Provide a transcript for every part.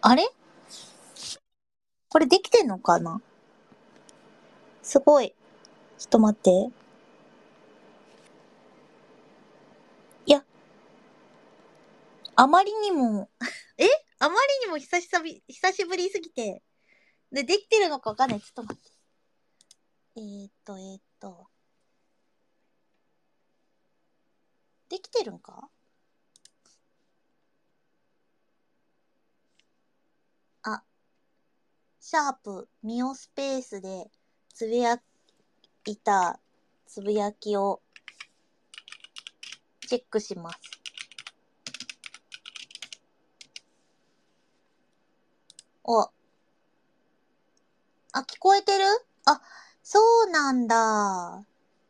あれこれできてんのかな？すごい。ちょっと待って。いや、あまりにもあまりにも久しぶりすぎて。できてるのかわかんない。ちょっと待って。できてるんか？あ、シャープ、ミオスペースでつぶやいたつぶやきをチェックします。お、聞こえてる？そうなんだ。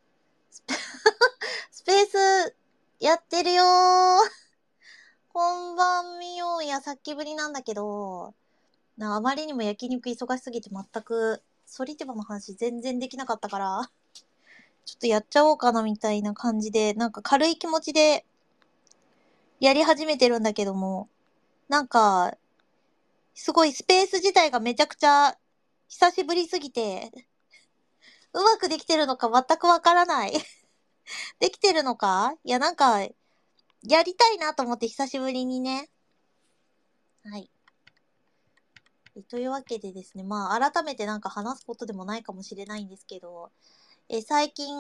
スペースやってるよー。こんばんみようや、さっきぶりなんだけど、あまりにも焼肉忙しすぎて全く、ソリティバの話全然できなかったから、ちょっとやっちゃおうかなみたいな感じで、なんか軽い気持ちでやり始めてるんだけども、なんか、すごいスペース自体がめちゃくちゃ久しぶりすぎて、うまくできてるのか全くわからない。できてるのか？いや、なんか、やりたいなと思って久しぶりにね。はい。というわけでですね、改めてなんか話すことでもないかもしれないんですけど、最近、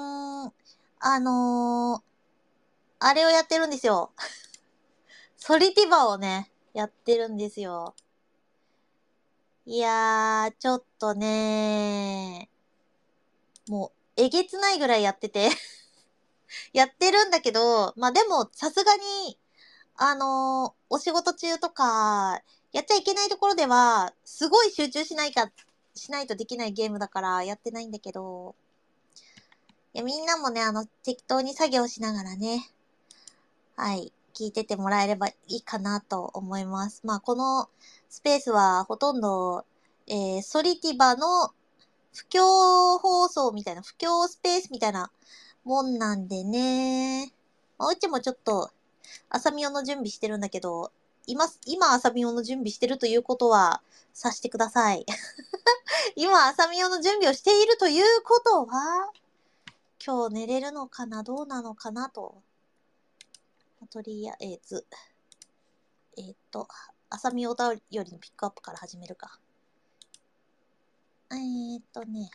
あれをやってるんですよ。ソリティバをね、やってるんですよ。いやー、ちょっとねもう、えげつないぐらいやっててやってるんだけど、でも、さすがに、お仕事中とか、やっちゃいけないところでは、すごい集中しないとできないゲームだからやってないんだけど、いや、みんなもね、適当に作業しながらね、はい、聞いててもらえればいいかなと思います。このスペースはほとんど、ソリティバの布教放送みたいな、布教スペースみたいなもんなんでね。うちもちょっと、朝見用の準備してるんだけど、今朝見用の準備してるということは、さしてください。今朝見用の準備をしているということは、今日寝れるのかなどうなのかなと。とりあえず、朝見お便りのピックアップから始めるか。ね。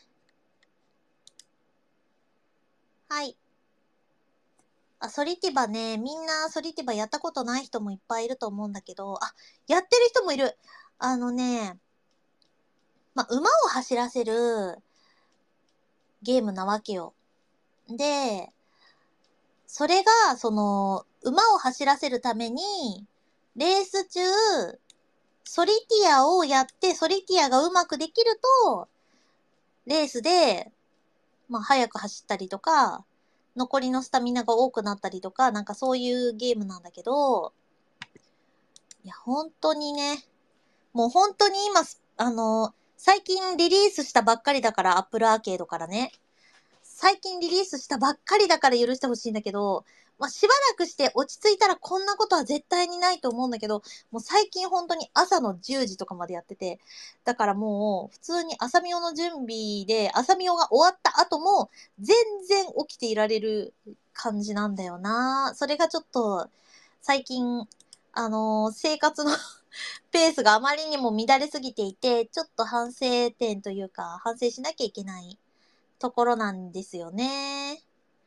はい。ソリティバね、みんなソリティバやったことない人もいっぱいいると思うんだけど、やってる人もいる。馬を走らせるゲームなわけよ。で、それが、馬を走らせるために、レース中、ソリティアをやって、ソリティアがうまくできると、レースで、速く走ったりとか、残りのスタミナが多くなったりとか、なんかそういうゲームなんだけど、いや、本当にね、もう本当に今、最近リリースしたばっかりだから、Apple Arcade からね。最近リリースしたばっかりだから許してほしいんだけど、しばらくして落ち着いたらこんなことは絶対にないと思うんだけど、もう最近本当に朝の10時とかまでやってて、だからもう普通に朝見用の準備で、朝見用が終わった後も全然起きていられる感じなんだよな。それがちょっと最近、生活のペースがあまりにも乱れすぎていて、ちょっと反省点というか、反省しなきゃいけないところなんですよね。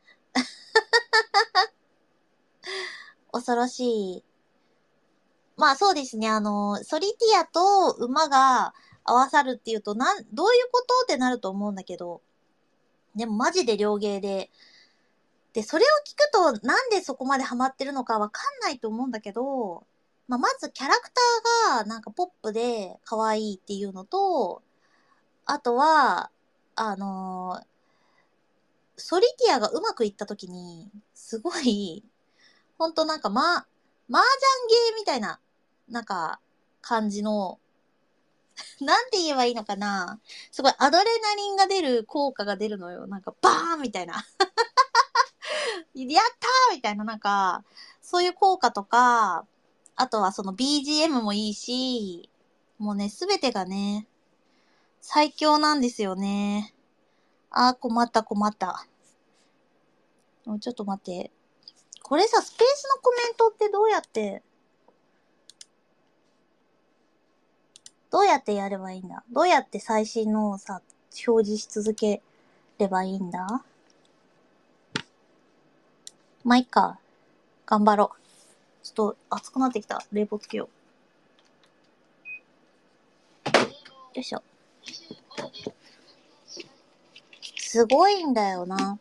恐ろしい。そうですね。ソリティアと馬が合わさるっていうと、どういうことってなると思うんだけど、でもマジで良芸で、それを聞くとなんでそこまでハマってるのかわかんないと思うんだけど、まずキャラクターがなんかポップで可愛いっていうのと、あとは、あのーソリティアがうまくいった時に、すごい、ほんとなんか麻雀ゲーみたいな、なんか、感じの、なんて言えばいいのかな。すごいアドレナリンが出る効果が出るのよ。なんかバーンみたいな。やったーみたいな、なんか、そういう効果とか、あとはその BGM もいいし、 もうね、すべてがね、最強なんですよね。困った。ちょっと待って。これさ、スペースのコメントってどうやってやればいいんだ？どうやって最新のをさ、表示し続ければいいんだ？まあ、いっか。頑張ろう。ちょっと暑くなってきた。冷房つけよう。よいしょ。すごいんだよな。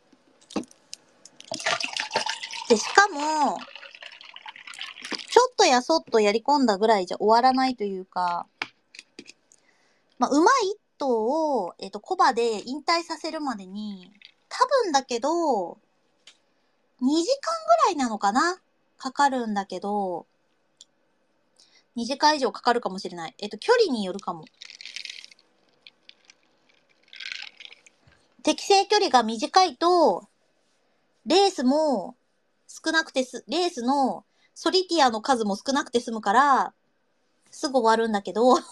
で、しかも、ちょっとやそっとやり込んだぐらいじゃ終わらないというか、まあ、馬一頭を、コバで引退させるまでに、多分だけど、2時間ぐらいなのかな？かかるんだけど、2時間以上かかるかもしれない。距離によるかも。適正距離が短いと、レースも少なくてレースのソリティアの数も少なくて済むから、すぐ終わるんだけど、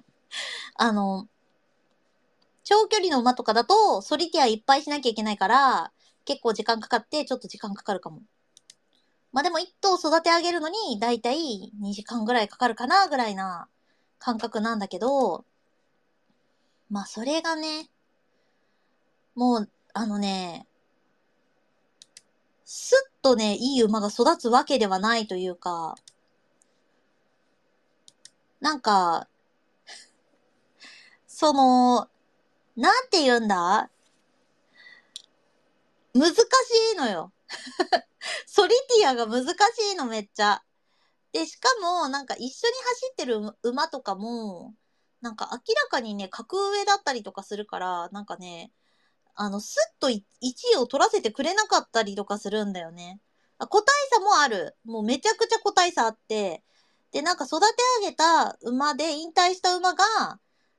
長距離の馬とかだと、ソリティアいっぱいしなきゃいけないから、結構時間かかって、ちょっと時間かかるかも。まあでも一頭育て上げるのに、だいたい2時間ぐらいかかるかな、ぐらいな感覚なんだけど、まあそれがね、もう、すっとね、いい馬が育つわけではないというか、なんか、なんて言うんだ？難しいのよ。ソリティアが難しいのめっちゃ。で、しかも、なんか一緒に走ってる馬とかも、なんか明らかにね、格上だったりとかするから、なんかね、スッと1位を取らせてくれなかったりとかするんだよね。個体差もある。もうめちゃくちゃ個体差あって、で、なんか育て上げた馬で引退した馬が、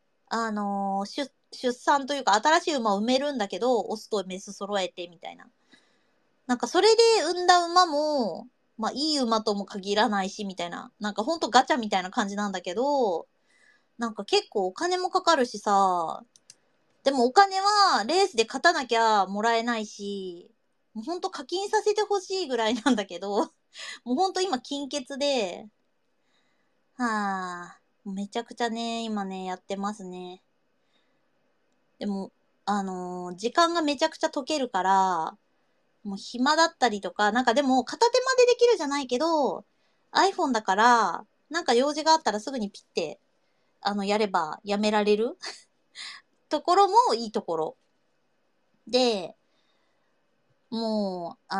出産というか新しい馬を産めるんだけど、オスとメス揃えてみたいな。なんかそれで産んだ馬も、まあいい馬とも限らないし、みたいな。なんかほんとガチャみたいな感じなんだけど、なんか結構お金もかかるしさ、でもお金はレースで勝たなきゃもらえないし、もうほんと課金させてほしいぐらいなんだけど、もうほんと今金欠で、めちゃくちゃね、今ね、やってますね。でも、時間がめちゃくちゃ解けるから、もう暇だったりとか、なんかでも片手間でできるじゃないけど、iPhone だから、なんか用事があったらすぐにピッて、やればやめられるところもいいところ。で、もう、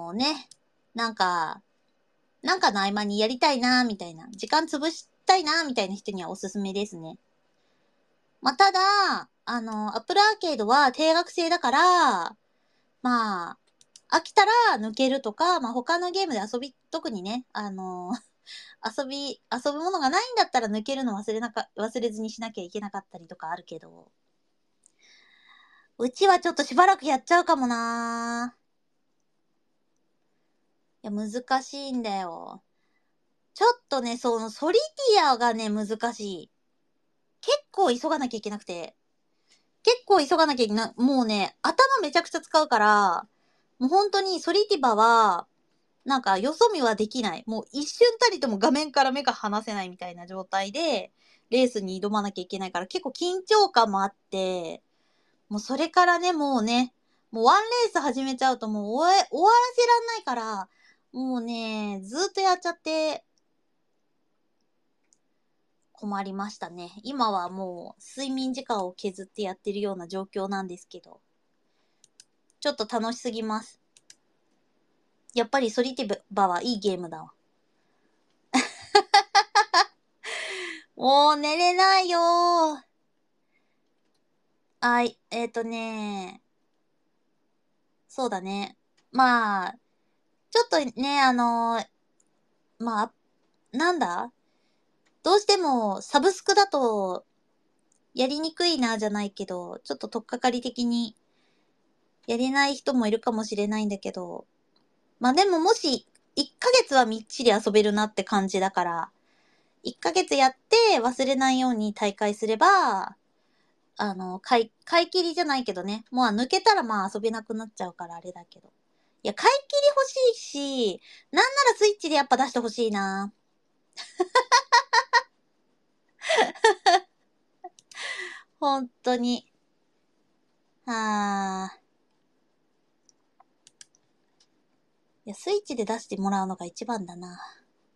なんかの合間にやりたいなみたいな、時間潰したいなみたいな人にはおすすめですね。まあ、ただ、Apple Arcade は定額制だから、まあ、飽きたら抜けるとか、まあ、他のゲームで特にね、遊ぶものがないんだったら抜けるの忘れずにしなきゃいけなかったりとかあるけど、うちはちょっとしばらくやっちゃうかもいや、難しいんだよ。ちょっとね、そのソリティアがね、難しい。結構急がなきゃいけなくて。もうね、頭めちゃくちゃ使うから、もう本当にソリティバは、なんか、よそ見はできない。もう一瞬たりとも画面から目が離せないみたいな状態で、レースに挑まなきゃいけないから、結構緊張感もあって、もうそれからね、もうワンレース始めちゃうともう終わらせらんないから、もうね、ずっとやっちゃって、困りましたね。今はもう睡眠時間を削ってやってるような状況なんですけど、ちょっと楽しすぎます。やっぱりソリティバはいいゲームだわ。もう寝れないよー。そうだね。まあ、ちょっとね、まあ、なんだどうしてもサブスクだとやりにくいなじゃないけど、ちょっと取っかかり的にやれない人もいるかもしれないんだけど、まあでももし1ヶ月はみっちり遊べるなって感じだから、 1ヶ月やって忘れないように大会すれば、買い切りじゃないけどね。もう抜けたらまあ遊べなくなっちゃうからあれだけど。いや、買い切り欲しいし、なんならスイッチでやっぱ出してほしいな。本当に。いや、スイッチで出してもらうのが一番だな。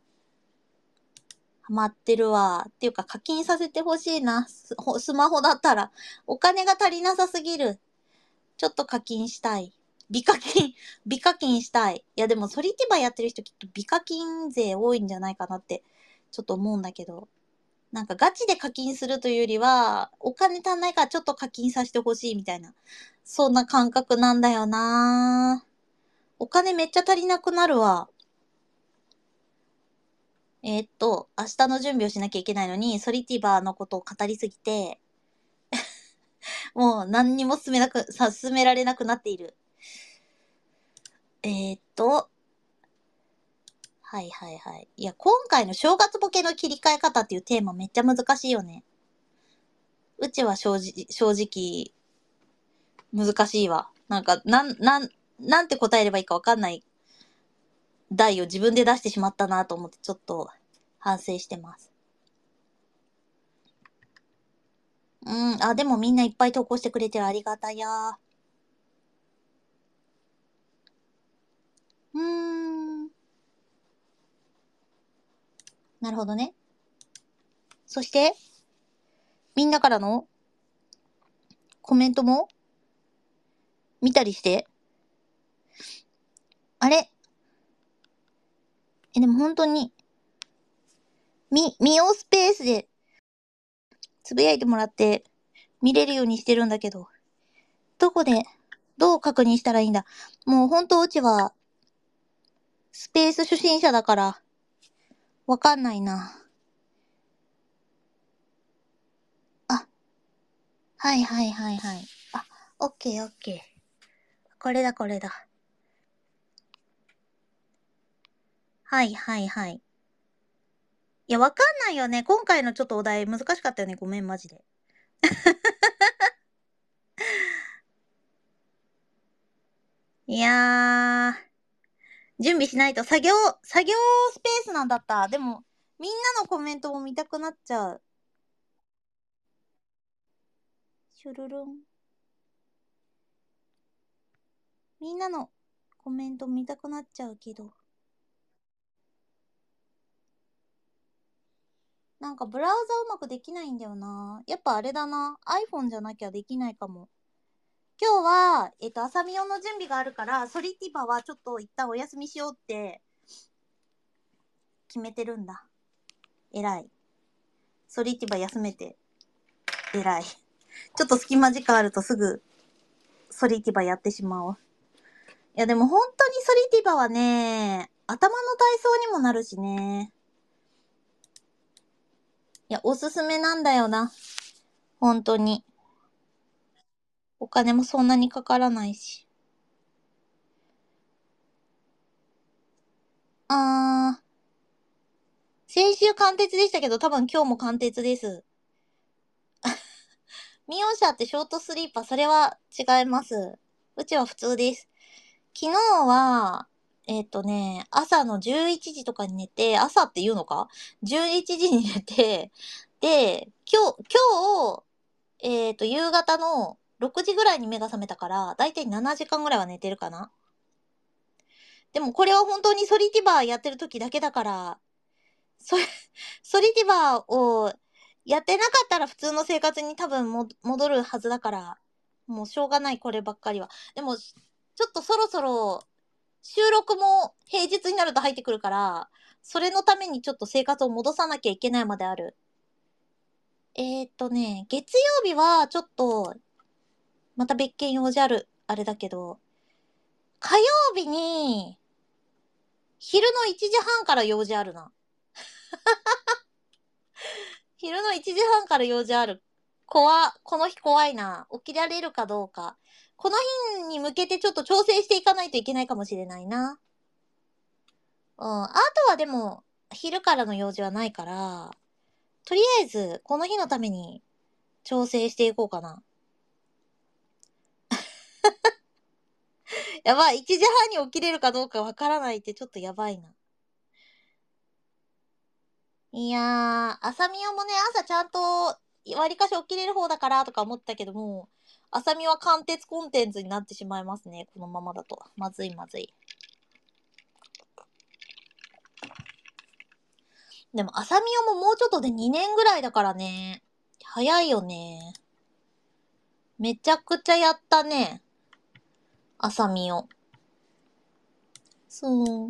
ハマってるわ。っていうか課金させてほしいな。スマホだったら。お金が足りなさすぎる。ちょっと課金したい。美課金したい。いやでもソリティバやってる人きっと美課金勢多いんじゃないかなってちょっと思うんだけど。なんかガチで課金するというよりは、お金足んないからちょっと課金させてほしいみたいな。そんな感覚なんだよな。お金めっちゃ足りなくなるわ。明日の準備をしなきゃいけないのに、ソリティバーのことを語りすぎて、もう何にも進められなくなっている。はいはいはい。いや、今回の正月ボケの切り替え方っていうテーマめっちゃ難しいよね。うちは正直、難しいわ。なんか、なんて答えればいいかわかんない題を自分で出してしまったなと思ってちょっと反省してます。でもみんないっぱい投稿してくれてる。ありがたや。なるほどね。そして、みんなからのコメントも見たりして。あれでも本当に、ミオスペースでつぶやいてもらって見れるようにしてるんだけど、どこで、どう確認したらいいんだ。もう本当うちは、スペース初心者だから、わかんないな。あ、はいはいはいはい。あ、オッケーオッケー。これだこれだ。はいはいはい。いや、わかんないよね。今回のちょっとお題難しかったよね。ごめん、マジで。いやー、準備しないと作業スペースなんだった。でも、みんなのコメントも見たくなっちゃう。シュルルン。みんなのコメント見たくなっちゃうけど。なんかブラウザうまくできないんだよな。やっぱあれだな。iPhone じゃなきゃできないかも。今日は、朝見用の準備があるから、ソリティバはちょっと一旦お休みしようって決めてるんだ。偉い。ソリティバ休めて、偉い。ちょっと隙間時間あるとすぐ、ソリティバやってしまおう。いやでも本当にソリティバはね、頭の体操にもなるしね。いや、おすすめなんだよな。本当に。お金もそんなにかからないし。先週貫徹でしたけど、多分今日も貫徹です。ミオン社ってショートスリーパー、それは違います。うちは普通です。昨日は、朝の11時とかに寝て、朝って言うのか ?11 時に寝て、で、今日、夕方の6時ぐらいに目が覚めたから、だいたい7時間ぐらいは寝てるかな。でもこれは本当にソリティバーやってる時だけだから、ソリティバーをやってなかったら普通の生活に多分戻るはずだから、もうしょうがないこればっかりは。でも、ちょっとそろそろ収録も平日になると入ってくるから、それのためにちょっと生活を戻さなきゃいけないまである。月曜日はちょっと、また別件用事ある、あれだけど、火曜日に、昼の1時半から用事あるな。昼の1時半から用事ある。この日怖いな。起きられるかどうか。この日に向けてちょっと調整していかないといけないかもしれないな。あとはでも、昼からの用事はないから、 とりあえず、この日のために調整していこうかな。やばい、1時半に起きれるかどうかわからないってちょっとやばいな。いやー、朝みおもね、朝ちゃんと、わりかし起きれる方だからとか思ったけども、朝みは貫徹コンテンツになってしまいますね、このままだと。まずいまずい。でも、朝みおももうちょっとで2年ぐらいだからね。早いよね。めちゃくちゃやったね。朝みお。そう。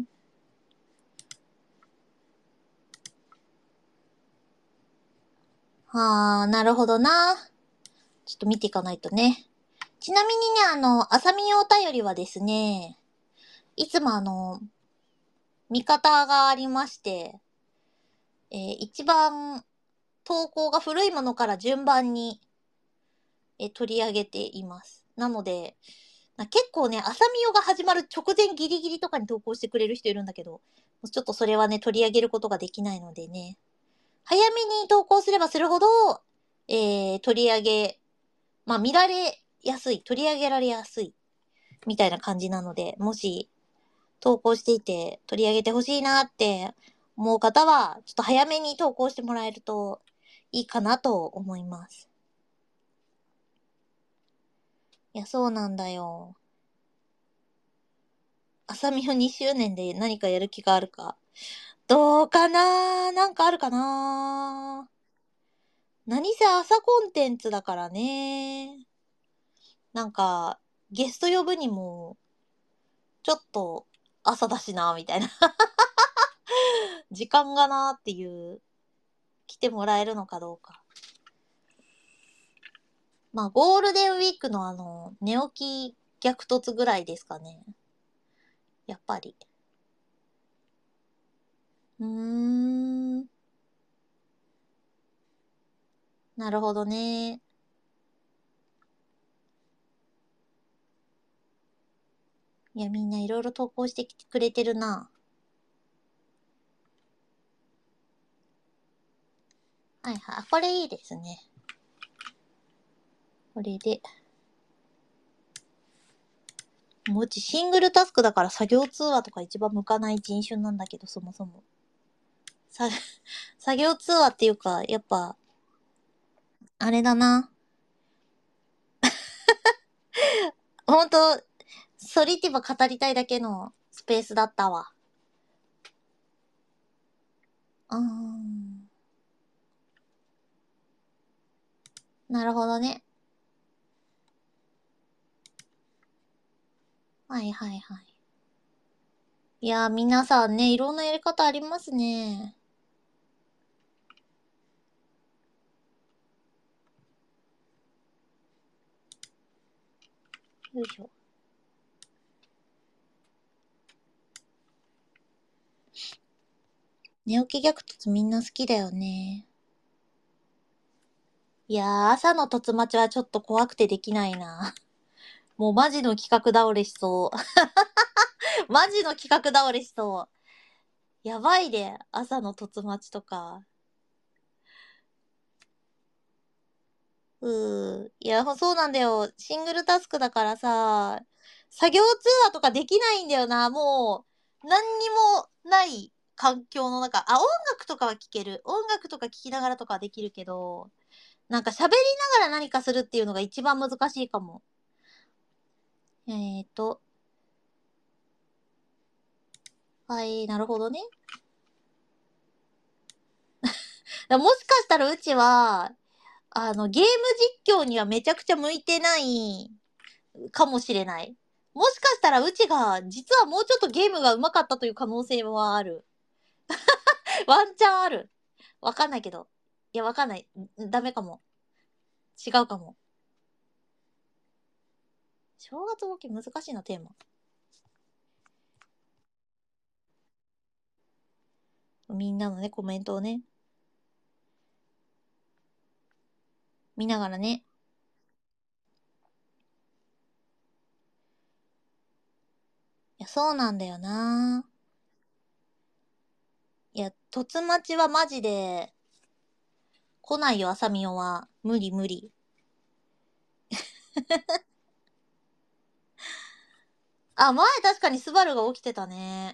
はあ、なるほどな。ちょっと見ていかないとね。ちなみにね、朝みお便りはですね、いつも見方がありまして、一番投稿が古いものから順番に、取り上げています。なので、結構ね、朝みおが始まる直前ギリギリとかに投稿してくれる人いるんだけど、ちょっとそれはね、取り上げることができないのでね、早めに投稿すればするほど、取り上げ、見られやすい、取り上げられやすい、みたいな感じなので、もし、投稿していて取り上げてほしいなって思う方は、ちょっと早めに投稿してもらえるといいかなと思います。いや、そうなんだよ。朝みを2周年で何かやる気があるか。どうかな、なんかあるかな。何せ朝コンテンツだからね。なんか、ゲスト呼ぶにも、ちょっと朝だしな、みたいな。時間がなっていう、来てもらえるのかどうか。ゴールデンウィークの寝起き逆突ぐらいですかね。やっぱり。なるほどね。いや、みんないろいろ投稿してきてくれてるな。はいはい。これいいですね。これで。もううちシングルタスクだから作業通話とか一番向かない人種なんだけど、そもそも。作業通話っていうか、やっぱ、あれだな。ほんと、ソリティバ語りたいだけのスペースだったわ。なるほどね。はいはいはい。いやー、皆さんね、いろんなやり方ありますね。よいしょ。寝起き逆突みんな好きだよね。いやー、朝の突待ちはちょっと怖くてできないな。もうマジの企画倒れしそう。マジの企画倒れしそう。やばいで、朝の突待ちとか。いや、そうなんだよ。シングルタスクだからさ、作業通話とかできないんだよな。もう、何にもない環境の中。音楽とかは聴ける。音楽とか聴きながらとかはできるけど、なんか喋りながら何かするっていうのが一番難しいかも。はい、なるほどね。もしかしたらうちは、ゲーム実況にはめちゃくちゃ向いてないかもしれない。もしかしたらうちが、実はもうちょっとゲームが上手かったという可能性はある。ワンチャンある。わかんないけど。いや、わかんない。ダメかも。違うかも。正月ボケ難しいな、テーマ。みんなのね、コメントをね、見ながらね。いや、そうなんだよないや、突待ちはマジで、 来ないよ、あさみおは。無理無理。あ、前確かにスバルが起きてたね。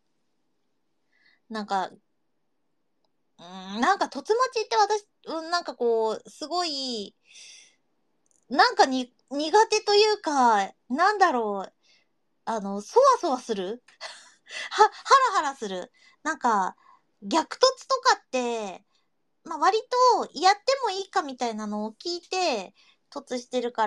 なんか、なんか、凸待ちって私、なんかこう、すごい、なんか苦手というか、なんだろう、そわそわするハラハラする。なんか、逆突とかって、まあ、割とやってもいいかみたいなのを聞いて、凸してるから、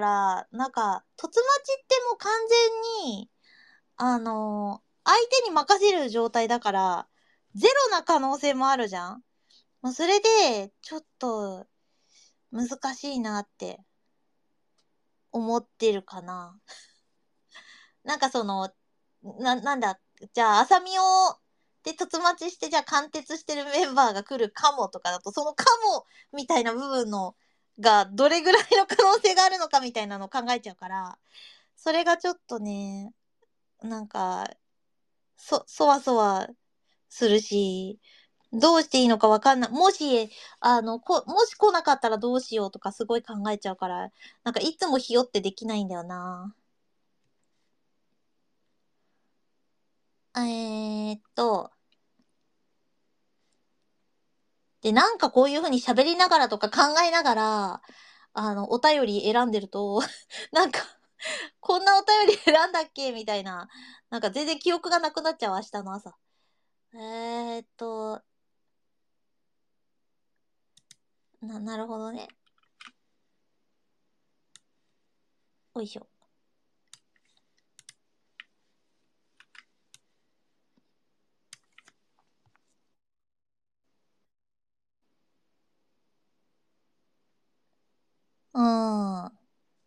なんか、凸待ちってもう完全に、相手に任せる状態だから、ゼロな可能性もあるじゃん。もうそれで、ちょっと、難しいなって思ってるかな。なんかその、なんだ、じゃあ、浅見を、で、凸待ちして、じゃあ、貫徹してるメンバーが来るかもとかだと、そのかもみたいな部分の、が、どれぐらいの可能性があるのかみたいなのを考えちゃうから、それがちょっとね、なんか、そわそわするし、どうしていいのかわかんない。もし、もし来なかったらどうしようとかすごい考えちゃうから、なんかいつもひよってできないんだよな。えーっと、で、なんかこういう風に喋りながらとか考えながら、お便り選んでると、なんか、こんなお便り選んだっけみたいな、なんか全然記憶がなくなっちゃう、明日の朝。えーっと、なるほどね。おいしょ。うーん。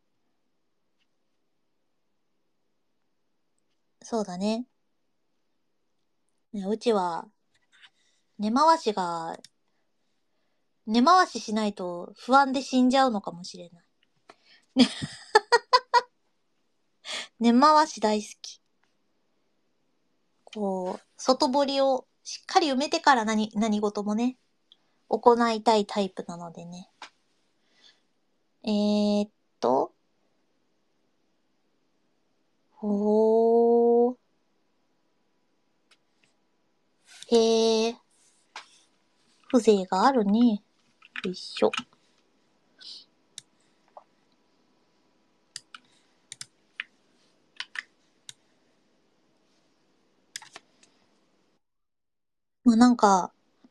そうだね。ね、うちは、根回しが、根回ししないと不安で死んじゃうのかもしれない。ね、根回し大好き。こう、外堀をしっかり埋めてから何事もね、行いたいタイプなのでね。えーっと、ほー、へー、風情があるね。よいしょ。まあ、なんか、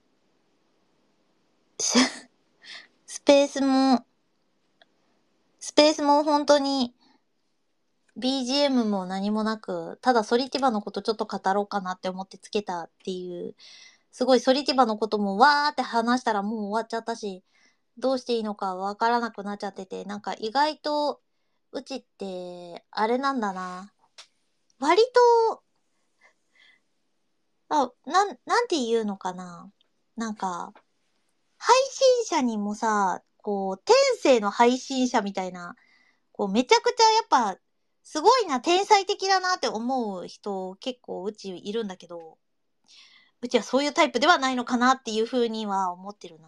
スペースも、スペースも本当に BGM も何もなく、ただソリティバのことちょっと語ろうかなって思ってつけたっていう、すごいソリティバのこともわーって話したらもう終わっちゃったし、どうしていいのかわからなくなっちゃってて、なんか意外と、うちって、あれなんだな。割と、なんて言うのかな。なんか、配信者にもさ、こう、天性の配信者みたいな、こう、めちゃくちゃやっぱ、すごいな、天才的だなって思う人結構うちいるんだけど、うちはそういうタイプではないのかなっていう風には思ってるな。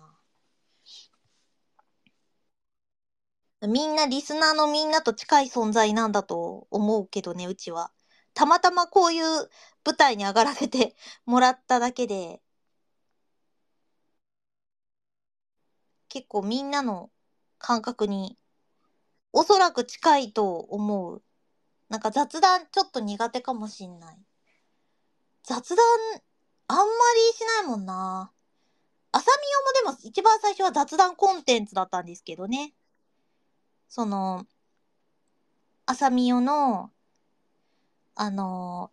みんな、リスナーのみんなと近い存在なんだと思うけどね、うちは。たまたまこういう舞台に上がらせてもらっただけで、結構みんなの感覚におそらく近いと思う。なんか雑談ちょっと苦手かもしんない。雑談あんまりしないもんな。アサミオもでも一番最初は雑談コンテンツだったんですけどね。その、アサミオの、あの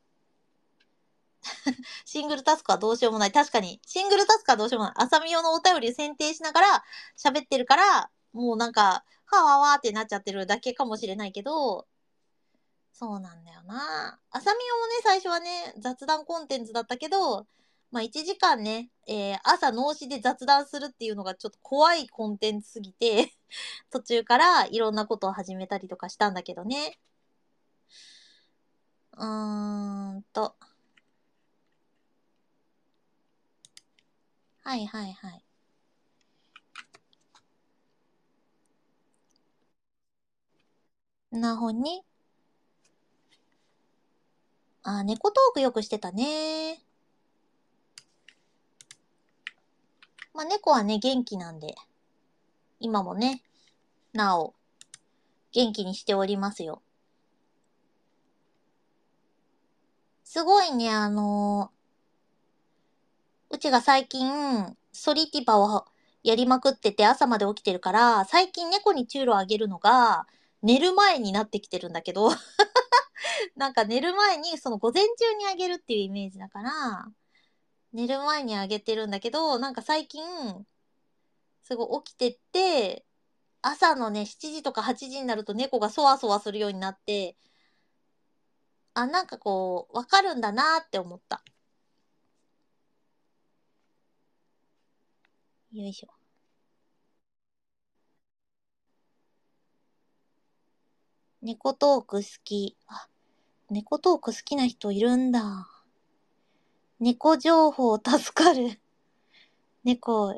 シングルタスクはどうしようもない。確かに、シングルタスクはどうしようもない。アサミオのお便りを選定しながら喋ってるから、もうなんか、はわわーってなっちゃってるだけかもしれないけど、そうなんだよな。アサミオもね、最初はね、雑談コンテンツだったけど、まあ1時間ね、朝脳死で雑談するっていうのがちょっと怖いコンテンツすぎて途中からいろんなことを始めたりとかしたんだけどね。うーんと。はいはいはい。 なほに。猫トークよくしてたね。まあ、猫はね、元気なんで、今もね、なお、元気にしておりますよ。すごいね、うちが最近、ソリティバをやりまくってて朝まで起きてるから、最近猫にチュールをあげるのが、寝る前になってきてるんだけど、なんか寝る前に、その午前中にあげるっていうイメージだから、寝る前にあげてるんだけど、なんか最近、すごい起きてって、朝のね、7時とか8時になると猫がそわそわするようになって、なんかこう、わかるんだなって思った。よいしょ。猫トーク好き。猫トーク好きな人いるんだ。猫情報助かる。猫。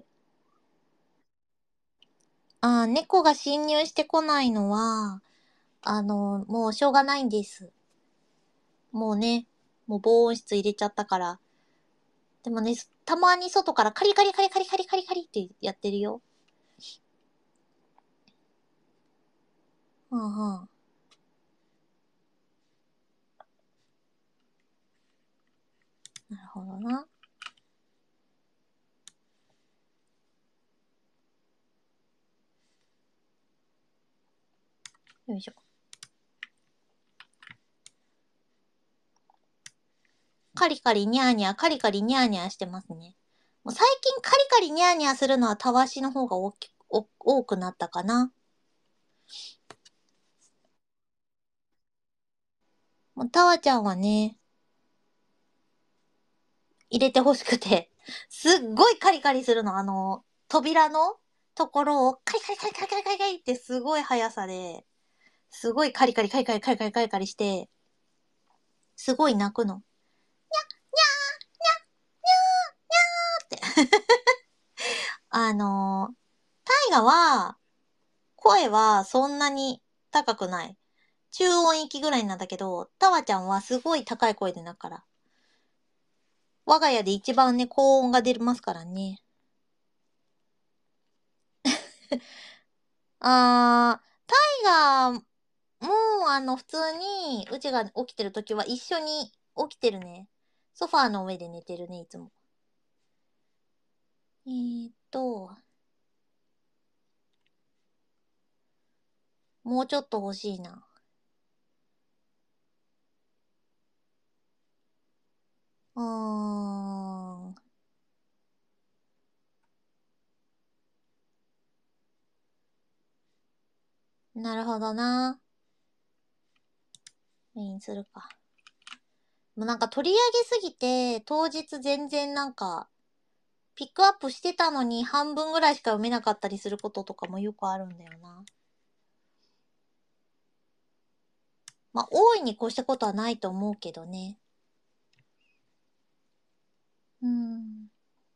猫が侵入してこないのは、もうしょうがないんです。もうね、もう防音室入れちゃったから。でもね、たまに外からカリカリカリカリカリカリカリってやってるよ。うんうん。なるほどな。よいしょ。カリカリニャーニャー、カリカリニャーニャーしてますね。もう最近カリカリニャーニャーするのはたわしの方が多くなったかな。もうたわちゃんはね、入れてほしくて、すっごいカリカリするの。扉のところをカリカリカリカリカリカリカリってすごい速さで、すごいカリカリカリカリカリカリカリカリして、すごい泣くの。タイガは、声はそんなに高くない。中音域ぐらいなんだけど、タワちゃんはすごい高い声で泣くから。我が家で一番ね、高音が出ますからね。タイガも、普通に、うちが起きてるときは一緒に起きてるね。ソファーの上で寝てるね、いつも。もうちょっと欲しいな。うーん。なるほどな。メインするか。もうなんか取り上げすぎて、当日全然なんか、ピックアップしてたのに半分ぐらいしか読めなかったりすることとかもよくあるんだよな。まあ、大いに越したことはないと思うけどね。うん。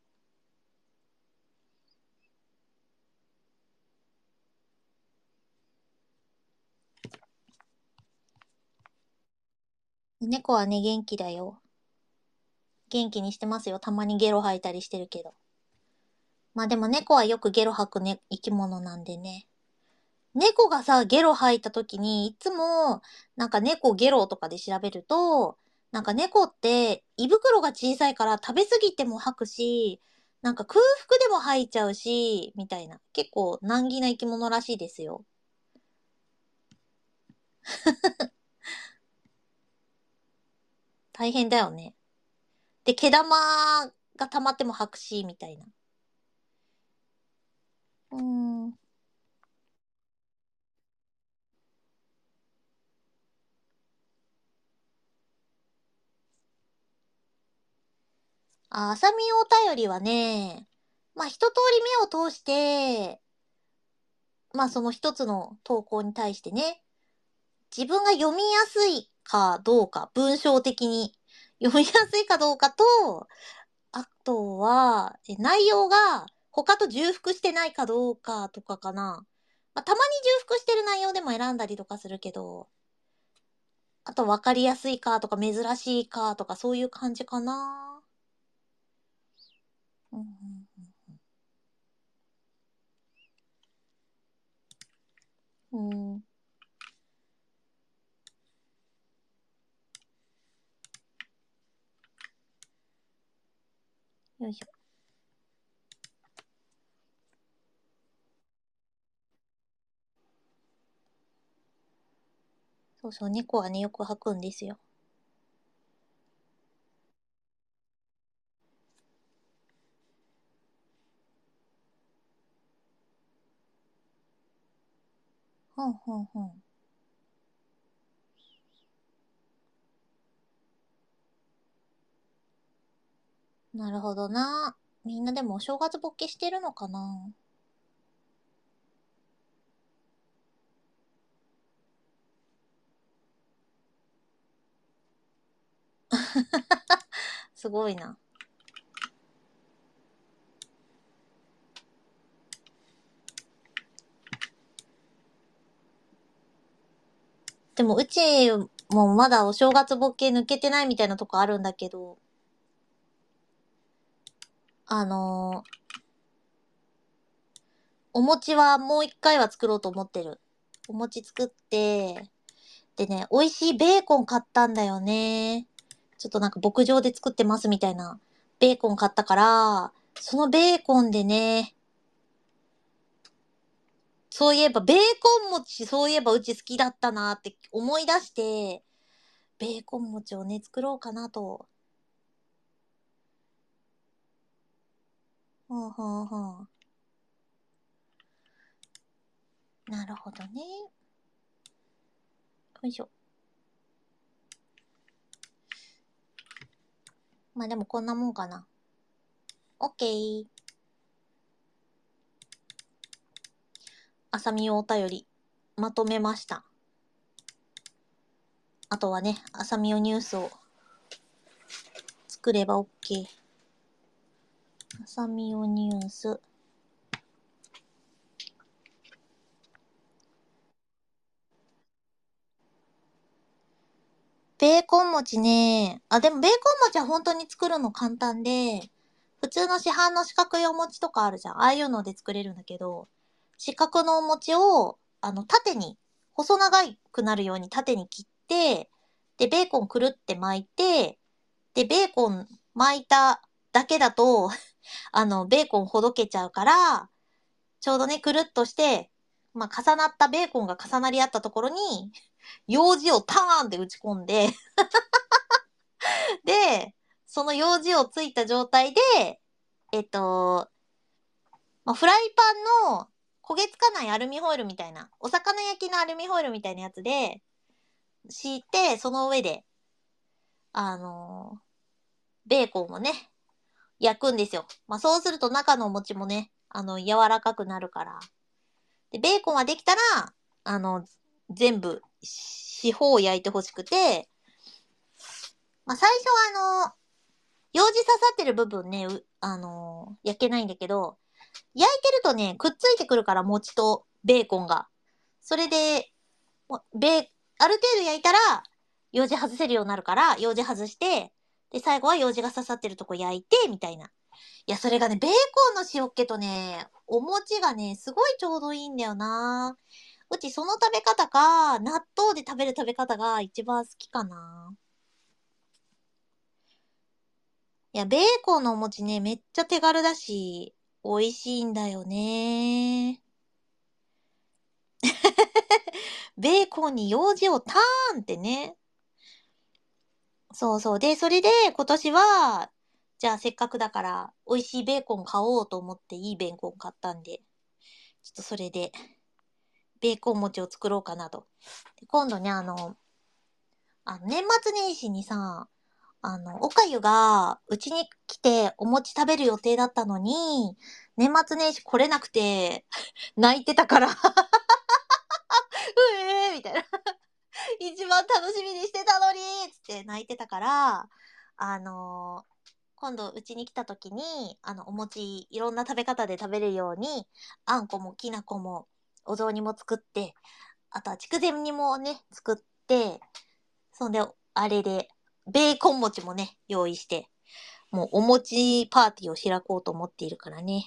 猫はね、元気だよ。元気にしてますよ。たまにゲロ吐いたりしてるけど。まあでも猫はよくゲロ吐くね、生き物なんでね。猫がさ、ゲロ吐いた時に、いつも、なんか猫ゲロとかで調べると、なんか猫って胃袋が小さいから食べ過ぎても吐くし、なんか空腹でも吐いちゃうし、みたいな。結構難儀な生き物らしいですよ。大変だよね。で、毛玉が溜まっても吐くし、みたいな。うーん。浅見お便りはね、まあ一通り目を通して、まあその一つの投稿に対してね、自分が読みやすいかどうか、文章的に読みやすいかどうかと、あとは、内容が他と重複してないかどうかとかかな。 まあ、たまに重複してる内容でも選んだりとかするけど、あと分かりやすいかとか珍しいかとかそういう感じかな。うんうんうん。うん。よいしょ。そうそう、猫はね、よく吐くんですよ。ほんほんほん。なるほどな。みんなでもお正月ボケしてるのかな。すごいな。でもうちもまだお正月ボケ抜けてないみたいなとこあるんだけど、あのーお餅はもう一回は作ろうと思ってる。お餅作って、でね、美味しいベーコン買ったんだよね。ちょっとなんか牧場で作ってますみたいなベーコン買ったから、そのベーコンでね、そういえばベーコン餅、そういえばうち好きだったなって思い出して、ベーコン餅をね、作ろうかなと。ほうほうほう。なるほどね。よいしょ。まあでもこんなもんかな。オッケー。あさみお便り、まとめました。あとはね、あさみおニュースを作ればオッケー。あさみおニュース。ベーコン餅ね。あ、でもベーコン餅は本当に作るの簡単で、普通の市販の四角いお餅とかあるじゃん。ああいうので作れるんだけど、四角のお餅を、縦に、細長くなるように縦に切って、で、ベーコンくるって巻いて、で、ベーコン巻いただけだと、ベーコンほどけちゃうから、ちょうどね、くるっとして、まあ、重なったベーコンが重なり合ったところに、楊枝をターンって打ち込んでで、その楊枝をついた状態で、まあ、フライパンの焦げつかないアルミホイルみたいな、お魚焼きのアルミホイルみたいなやつで敷いて、その上で、あのベーコンをね、焼くんですよ。まあ、そうすると中のお餅もね、柔らかくなるから。で、ベーコンはできたら、あの、全部、四方を焼いてほしくて、まあ、最初は楊枝刺さってる部分ね、焼けないんだけど、焼いてるとね、くっついてくるから、餅とベーコンが。それで、ある程度焼いたら、楊枝外せるようになるから、楊枝外して、で、最後は楊枝が刺さってるとこ焼いて、みたいな。いや、それがね、ベーコンの塩っ気とね、お餅がね、すごいちょうどいいんだよな。うちその食べ方か、納豆で食べる食べ方が一番好きかな。いや、ベーコンのお餅ね、めっちゃ手軽だし、美味しいんだよね。ベーコンに楊枝をターンってね。そうそう。で、それで今年は、じゃあせっかくだから美味しいベーコン買おうと思っていいベーコン買ったんで、ちょっとそれでベーコン餅を作ろうかなと。で今度ね、年末年始にさ、おかゆがうちに来てお餅食べる予定だったのに、年末年始来れなくて泣いてたからうえーみたいな一番楽しみにしてたのにつって泣いてたから、今度うちに来た時に、お餅いろんな食べ方で食べるように、あんこもきなこもお雑煮も作って、あとは筑前煮もね、作って、そんで、あれで、ベーコン餅もね、用意して、もうお餅パーティーを開こうと思っているからね。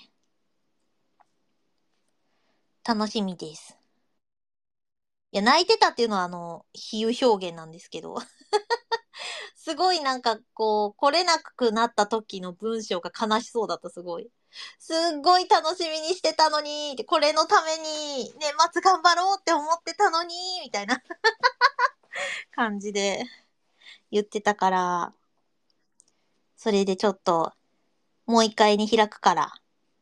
楽しみです。いや、泣いてたっていうのは比喩表現なんですけど。すごいなんかこう、来れなくなった時の文章が悲しそうだった、すごい。すっごい楽しみにしてたのに、これのために年末頑張ろうって思ってたのに、みたいな感じで言ってたから、それでちょっと、もう一回に開くから、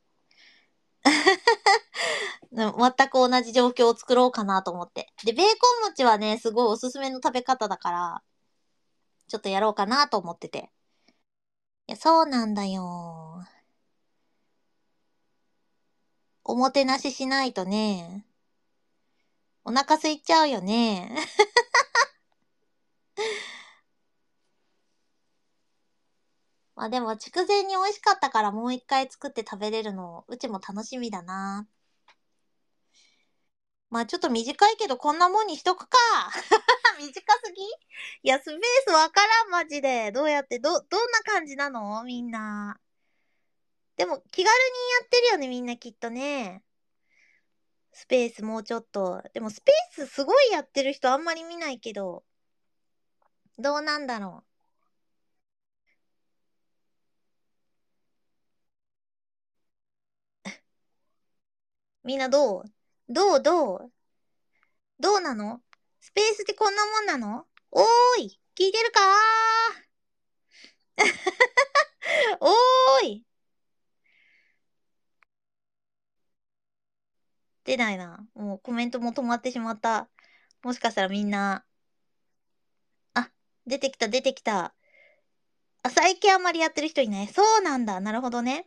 全く同じ状況を作ろうかなと思って。で、ベーコン餅はね、すごいおすすめの食べ方だから、ちょっとやろうかなと思ってて。いや、そうなんだよ。おもてなししないとね、お腹空いちゃうよね。まあでも、筑前に美味しかったからもう一回作って食べれるの、うちも楽しみだな。まあちょっと短いけどこんなもんにしとくか。短すぎいや、スペースわからん、マジで。どうやって、どんな感じなのみんな。でも、気軽にやってるよね、みんなきっとね。スペースもうちょっと。でも、スペースすごいやってる人あんまり見ないけど、どうなんだろう。みんなどうなのスペースってこんなもんなのおーい聞いてるかおーい出ないな。もうコメントも止まってしまった。もしかしたらみんな、あ、出てきた出てきた。あ、最近あんまりやってる人いない。そうなんだ。なるほどね。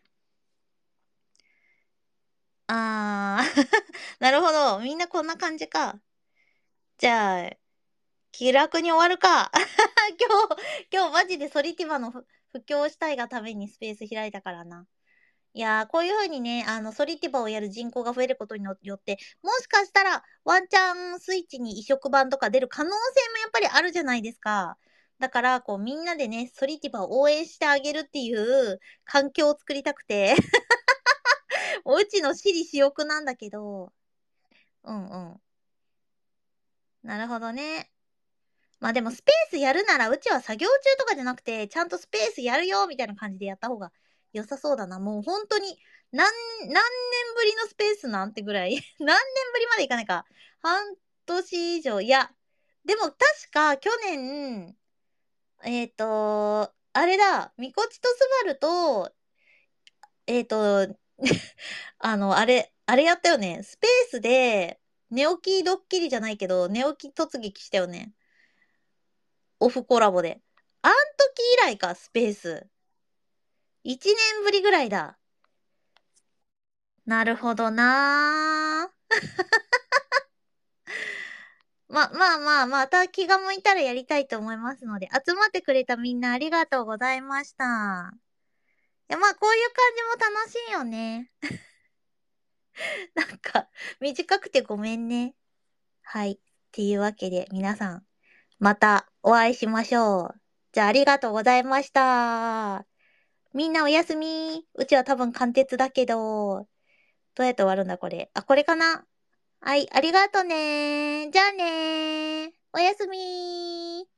あー、なるほど。みんなこんな感じか。じゃあ、気楽に終わるか。今日マジでソリティバの布教したいがためにスペース開いたからな。いやー、こういう風にね、ソリティバをやる人口が増えることによって、もしかしたらワンチャンスイッチに移植版とか出る可能性もやっぱりあるじゃないですか。だから、こうみんなでね、ソリティバを応援してあげるっていう環境を作りたくて、おうちの私利私欲なんだけど、うんうん。なるほどね。まあでもスペースやるなら、うちは作業中とかじゃなくて、ちゃんとスペースやるよみたいな感じでやった方が良さそうだな。もう本当に、何年ぶりのスペースなんてぐらい何年ぶりまでいかないか。半年以上。いや、でも確か去年、あれだ、みこちとすばると、えっと、あれやったよね。スペースで、寝起きドッキリじゃないけど、寝起き突撃したよね。オフコラボで。あん時以来か、スペース。1年ぶりぐらいだ。なるほどなー。また気が向いたらやりたいと思いますので、集まってくれたみんなありがとうございました。いや、まあ、こういう感じも楽しいよね。なんか、短くてごめんね。はい。っていうわけで、皆さん、またお会いしましょう。じゃあ、ありがとうございました。みんなおやすみ。うちは多分貫徹だけど、どうやって終わるんだ、これ。あ、これかなはい、ありがとね。じゃあね。おやすみ。